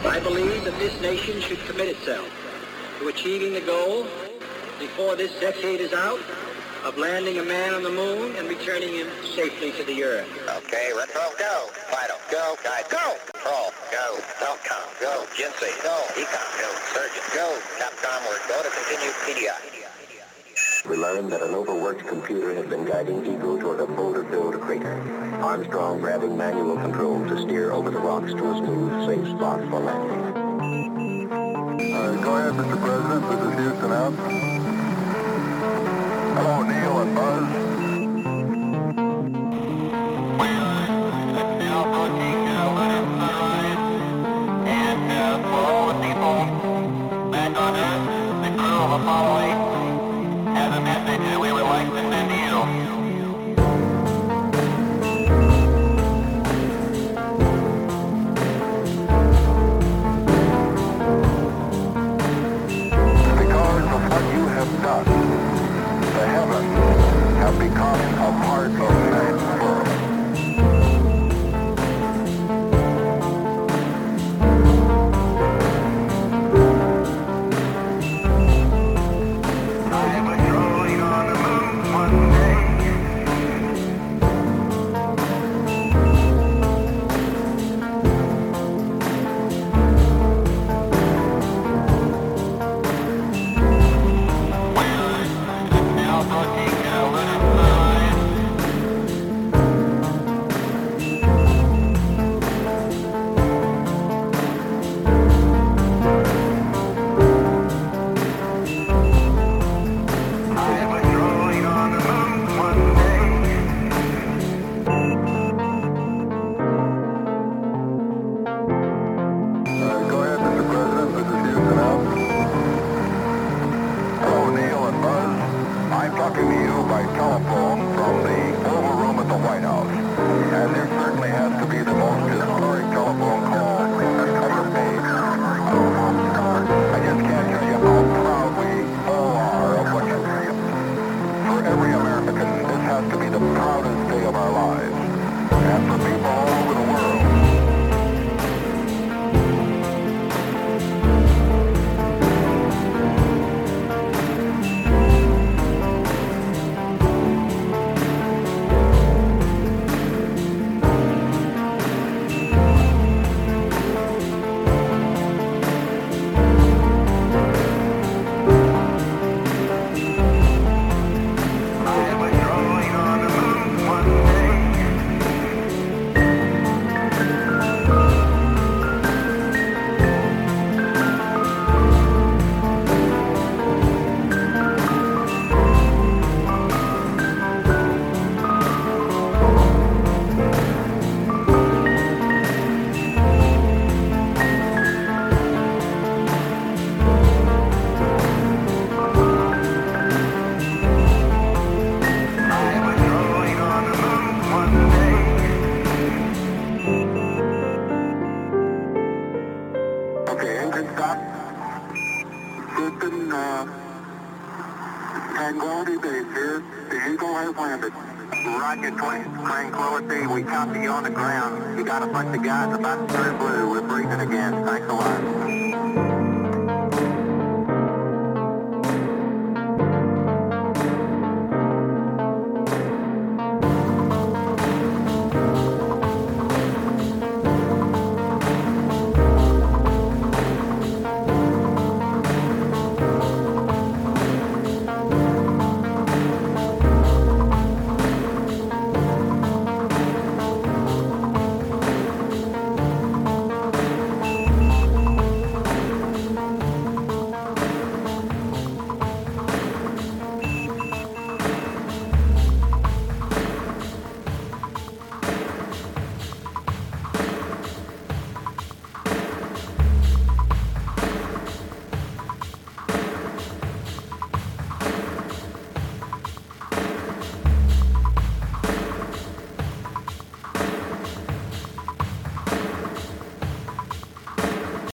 I believe that this nation should commit itself to achieving the goal before this decade is out of landing a man on the moon and returning him safely to the earth. Okay, retro, go. Vital, go. Guide, go. Control, go. Telcom, go. Jinsei, go. Ecom, go. Surgeon, go. Capcom, word, go to continue PDI. We learned that an overworked computer had been guiding Eagle toward a boulder-filled crater. Armstrong grabbing manual control to steer over the rocks to a smooth, safe spot for landing. Go ahead, Mr. President. This is Houston out. Hello, Neil and Buzz. We're now approaching lunar sunrise, and for all the people back on Earth, the crew of Apollo 8 has a message that we would like to send to you. Because of what you have done, the heavens have become a part of man's world. I was rolling on the moon one day. We're now approaching lunar sunrise. I was rolling on the moon one day. Go ahead, Mr. President. This is Houston out. Hello, Neil and Buzz. I'm talking to you by telephone from the Oval Room at the White House. And there certainly has to be the most historic telephone call ever made. I just can't tell you how proud we all are of what you do. For every American, this has to be the proudest day of our lives. And for people all over the world. I was rolling on the moon one day. I was rolling on the moon one day. Okay, engine stop. Houston, Tranquility Base here. The Eagle has landed. Roger, 20, Tranquility, we copy you on the ground. You got a bunch of guys about to turn blue. We're breathing again. Thanks a lot.